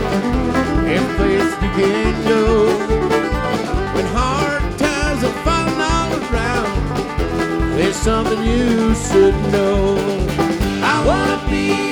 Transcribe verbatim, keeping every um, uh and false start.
every place you can go. When hard times are falling all around, there's something you should know. I wanna be